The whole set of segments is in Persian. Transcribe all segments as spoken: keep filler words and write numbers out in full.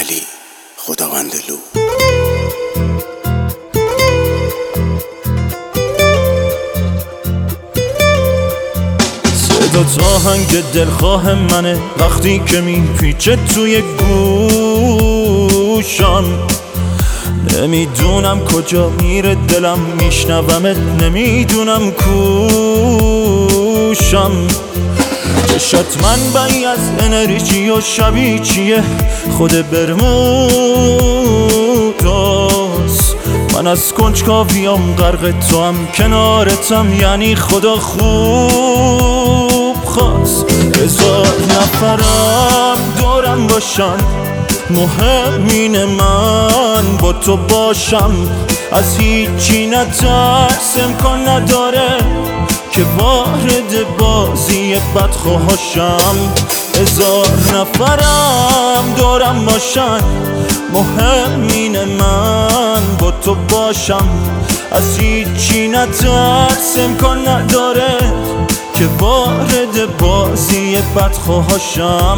علی خداوند لو. صدا آهنگ دلخواه منه وقتی که میپیچه توی گوشم، نمیدونم کجا میره دلم، میشنومت نمیدونم کوشم. چشات منبعی از انرژی و شبیه چیه خود برموداست. من از کنجکاویام غرق تو هم کنارتم، یعنی خدا خوب خواست. هزار نفرم دورم باشن، مهم اینه من با تو باشم. از هیچی نترس، امکان نداره که وارد بازی بدخواهاشم. هزار نفرم دورم باشن، مهم اینه من با تو باشم. از هیچی نترس، امکان نداره که وارد بازی بدخواهاشم.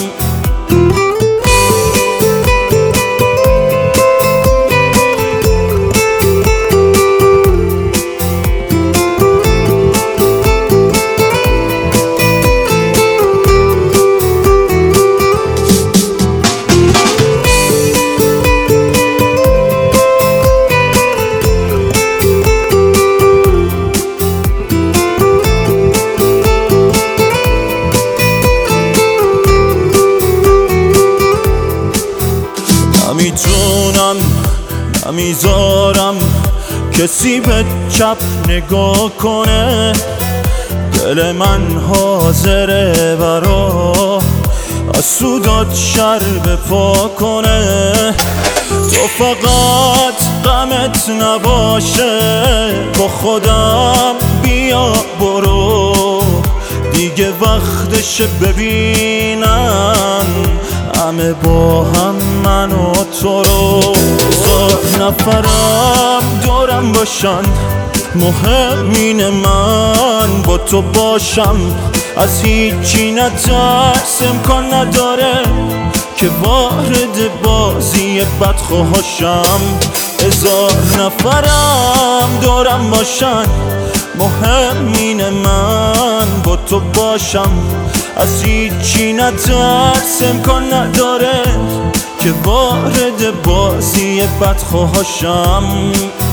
نمیتونم نمیذارم کسی به چپ نگاه کنه، دل من حاضره برا از سودات شر بپا کنه. تو فقط غمت نباشه، با خودم بیا برو، دیگه وقتش ببینن همه با هم من و تو رو. هزار نفرم دورم باشن، مهم اینه من با تو باشم. از هیچی نترس، امکان نداره که وارد بازی بدخواهاشم. هزار نفرم دورم باشن، مهم اینه من با تو باشم. از هیچی نترس، امکان نداره که وارد بازی بدخواهاشم.